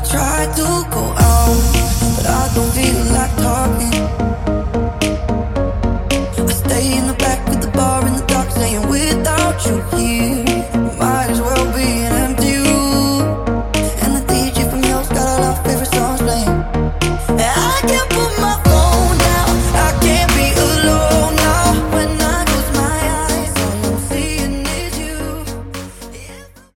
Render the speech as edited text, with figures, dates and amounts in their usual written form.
try to go out, but I don't feel like talking.